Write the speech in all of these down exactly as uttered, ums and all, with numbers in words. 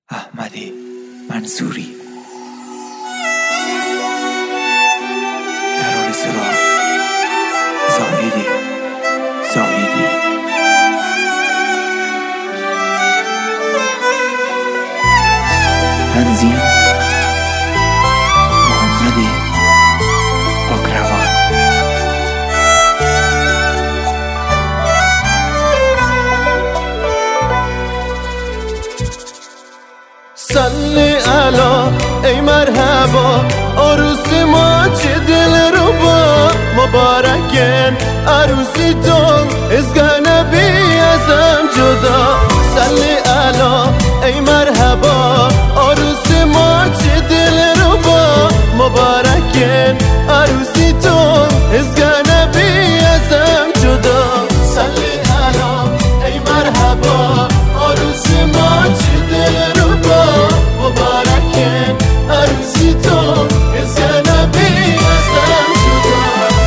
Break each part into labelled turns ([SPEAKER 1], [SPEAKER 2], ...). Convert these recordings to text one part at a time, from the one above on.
[SPEAKER 1] احمدی منصوری ترانه سرا زاهدی زاهدی تنظیم محمدی پاکروان.
[SPEAKER 2] صلی علی ای مرحبا عروس ما چه دل رو با مبارکن عروسی تو از نبی ازم جدا. صلی علی ای مرحبا عروس ما چه دل رو با مبارکن عروسی تو از نبی ازم جدا. صلی علی ای مرحبا عروس ما چه دل رو مبارکن عروسی تو از نبی ازم جدا.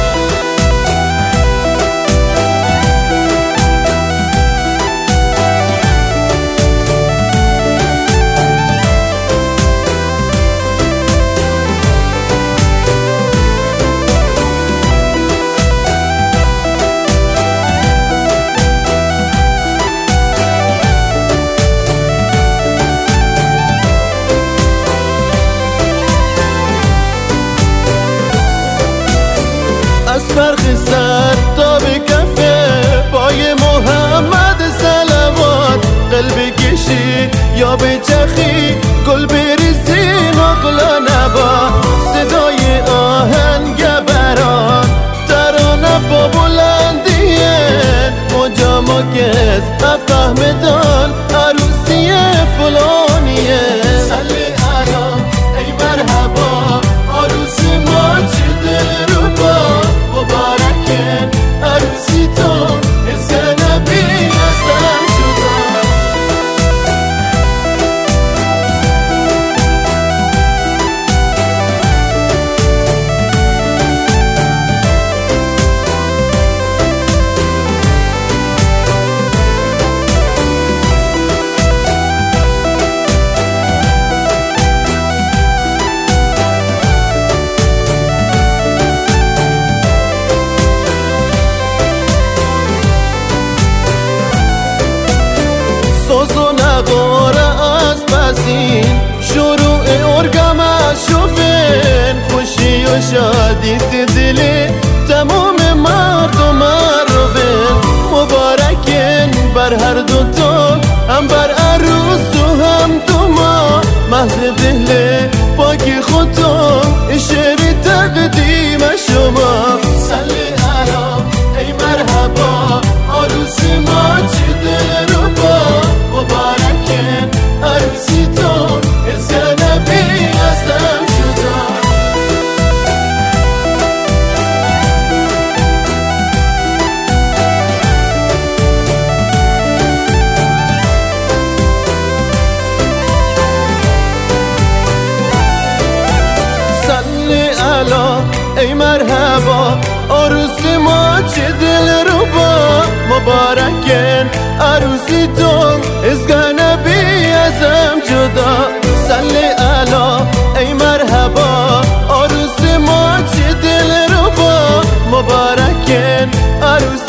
[SPEAKER 2] از فرق سر تا به کفه پای محمد صلوات قلب کشی یا به چخی گل بریزی نقلا نبا. صدای آهنگ بران ترانه با بلندیه مجاما کس افهمدان عروسی فلانیه. صلی علی ای مرحبا عروس ما چه دل رو با مبارکن عروسی تو از نبی ازم جدا. ساز و نغاره از پسین شروع ارگم از شوفن خوشی و شادی دلی تمام مردم رو بین. مبارکن بر هر دو تا هم بر عروس و هم دو ما محض دل پاک خودم شعر تقدیم شما. صلی علی ای مرحبا عروس ما چه دل رو با مبارکن عروسی تو از نبی ازم جدا. صلی علی ای مرحبا عروس ما چه دل رو با مبارکن عروسی تو از نبی ازم جدا. صلی علی ای مرحبا عروس ما چه دل رو با مبارکن عروسی